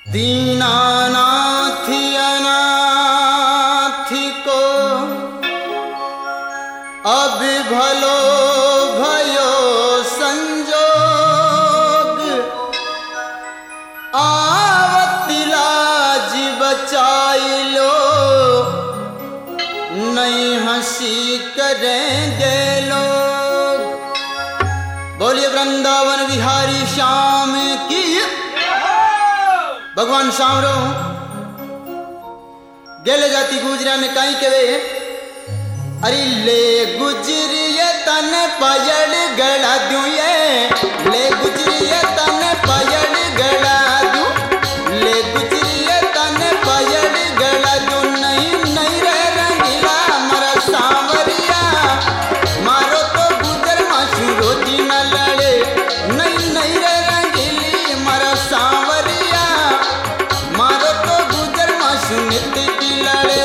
दीनानाथ अनाथ को अब भलो भयो संजोग, आवत लाज बचाई लो, नहीं हंसी करेंगे लोग। बोलिए वृंदावन विहारी श्याम की। भगवान श्याम रो गेले जाती गुजरा में कहीं के वे, अरे ले गुजरिए तन पयड़ गड़ा दूं, ये ले गुजरिए तन पयड़ गड़ा दूं, ले गुजरिए तन पयड़ गड़ा दूं। नहीं नहीं रे रंगीला मरा सांवरिया, मारो तो गुजर माशू रोजी न लड़े। नहीं नहीं रे रंगीली मरा सांवरिया, मारो तो गुजर माशू नित्य की लड़े।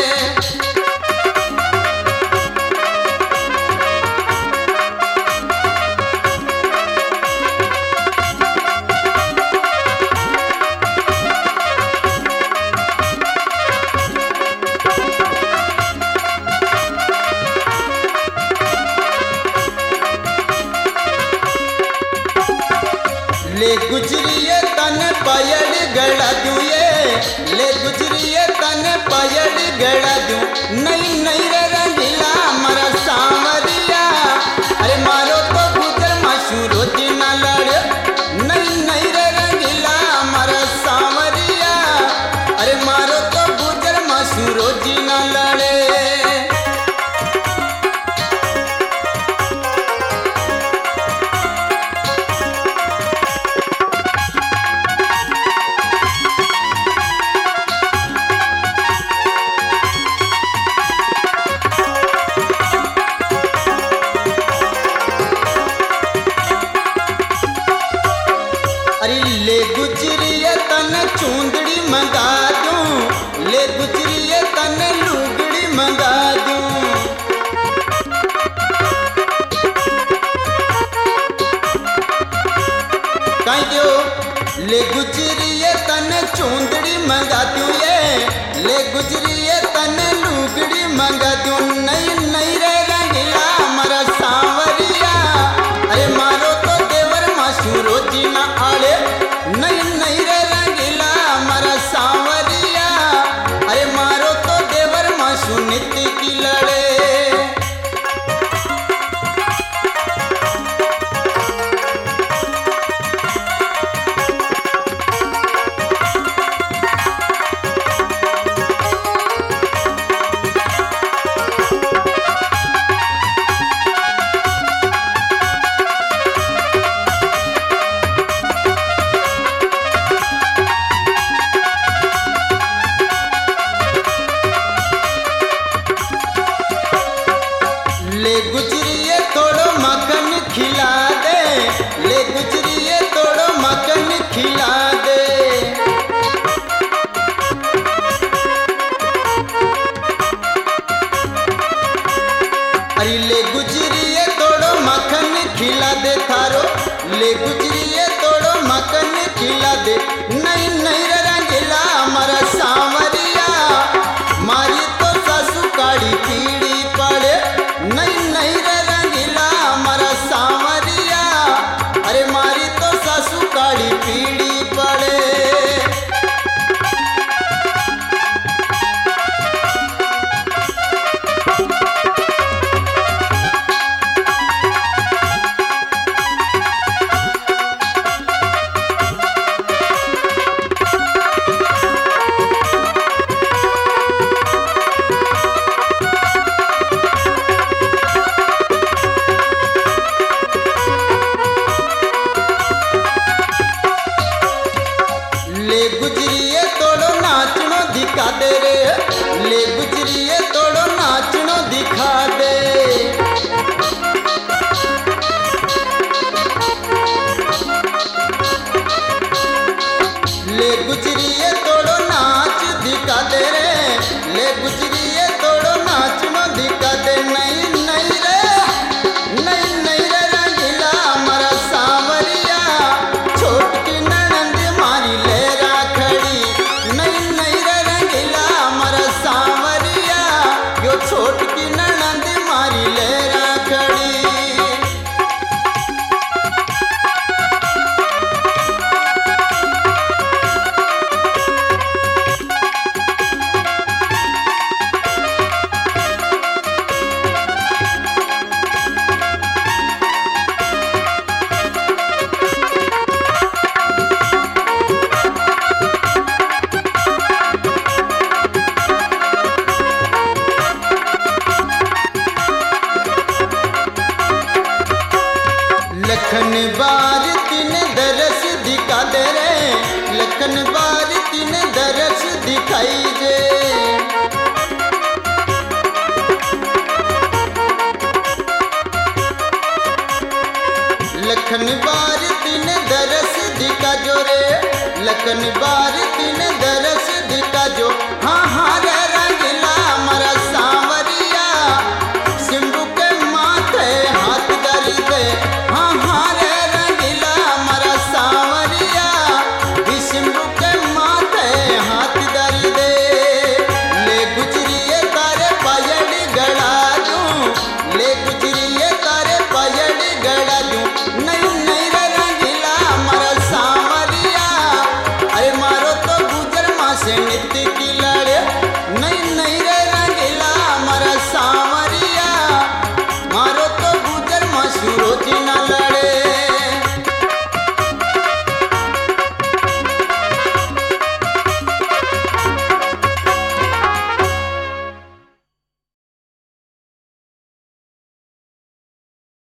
ले गुजरिए तन पयड़ गड़ा दूं, ये ले गुजरिए तन पयड़ गड़ा दूं। नहीं नहीं रे रंगीला मरा सांवरिया, अरे मारो तो गुजर माशू रोजी न लड़े। नहीं नहीं रे रंगीला मरा सांवरिया, अरे मारो तो गुजर माशू रोजी न लड़े। अरे ले गुजरिए तन चूंदड़ी मंगा दूं, ले गुजरिए तन लुगड़ी मंगा दूं। कहीं क्यों ले गुजरिए तन चूंदड़ी मंगा दूं, ये ले गुजरिए तन लुगड़ी मंगा दूं। नहीं नहीं रे रंगीला मरा सांवरिया, अरे मारो तो देवर माशू रोजी न आड़े। नहीं नहीं रे रंगीला मरा सांवरिया, अरे मारो तो देवर माशू नित्य की लड़े। ले गुजरिए थोड़ो मक्खन खिला दे, ले गुजरिए थोड़ो मक्खन खिला दे। अरे ले गुजरिए थोड़ो मक्खन खिला दे थारो, ले गुजरिए थोड़ो मक्खन खिला दे। नहीं नहीं रे रंगीला मरा सांवरिया, मारी तो सासू काड़ी पीड़ी पड़े। नहीं नहीं रे रंगीला मरा सांवरिया, अरे मारी तो सासू काड़ी पीड़ी पड़े। लखन बार तीन दरस दिखा दे रे, लखन बार तीन दरस दिखाई जे। लखन बार तीन दरस दिखा जो रे, लखन बार तीन दरस दिखा जो।